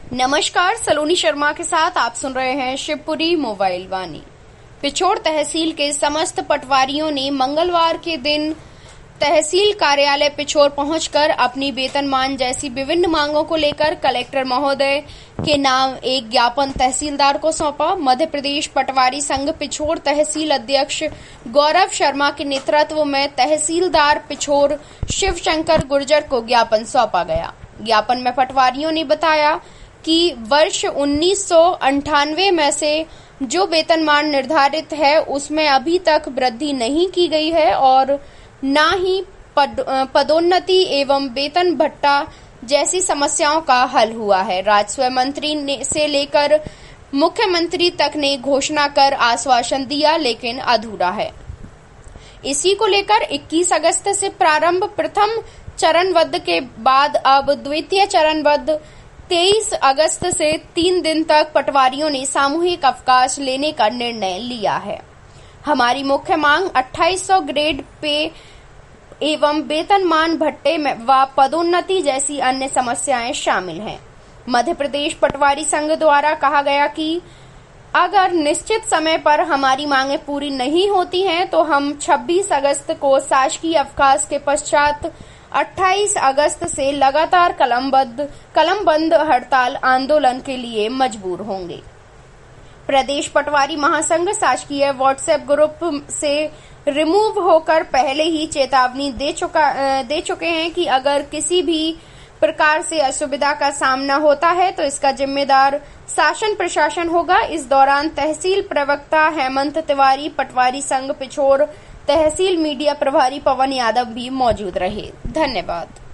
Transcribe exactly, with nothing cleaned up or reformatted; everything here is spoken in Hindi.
नमस्कार, सलोनी शर्मा के साथ आप सुन रहे हैं शिवपुरी मोबाइल वाणी। पिछोर तहसील के समस्त पटवारियों ने मंगलवार के दिन तहसील कार्यालय पिछोर पहुंचकर अपनी वेतनमान जैसी विभिन्न मांगों को लेकर कलेक्टर महोदय के नाम एक ज्ञापन तहसीलदार को सौंपा। मध्य प्रदेश पटवारी संघ पिछोर तहसील अध्यक्ष गौरव शर्मा के नेतृत्व में तहसीलदार पिछोर शिवशंकर गुर्जर को ज्ञापन सौंपा गया। ज्ञापन में पटवारियों ने बताया कि वर्ष उन्नीस सौ अंठानवे में से जो वेतनमान निर्धारित है उसमें अभी तक वृद्धि नहीं की गई है और न ही पद, पदोन्नति एवं वेतन भत्ता जैसी समस्याओं का हल हुआ है। राजस्व मंत्री ने से लेकर मुख्यमंत्री तक ने घोषणा कर आश्वासन दिया, लेकिन अधूरा है। इसी को लेकर इक्कीस अगस्त से प्रारंभ प्रथम चरणबद्ध के बाद अब द्वितीय चरणबद्ध तेईस अगस्त से तीन दिन तक पटवारियों ने सामूहिक अवकाश लेने का निर्णय लिया है। हमारी मुख्य मांग अट्ठाईस सौ ग्रेड पे एवं वेतनमान भत्ते व पदोन्नति जैसी अन्य समस्याएं शामिल हैं। मध्य प्रदेश पटवारी संघ द्वारा कहा गया कि अगर निश्चित समय पर हमारी मांगें पूरी नहीं होती हैं तो हम छब्बीस अगस्त को शासकीय अवकाश के पश्चात अट्ठाईस अगस्त से लगातार कलमबद्ध कलमबंद हड़ताल आंदोलन के लिए मजबूर होंगे। प्रदेश पटवारी महासंघ शासकीय व्हाट्सएप ग्रुप से रिमूव होकर पहले ही चेतावनी दे चुका दे चुके हैं कि अगर किसी भी प्रकार से असुविधा का सामना होता है तो इसका जिम्मेदार शासन प्रशासन होगा। इस दौरान तहसील प्रवक्ता हेमंत तिवारी, पटवारी संघ पिछोर तहसील मीडिया प्रभारी पवन यादव भी मौजूद रहे। धन्यवाद।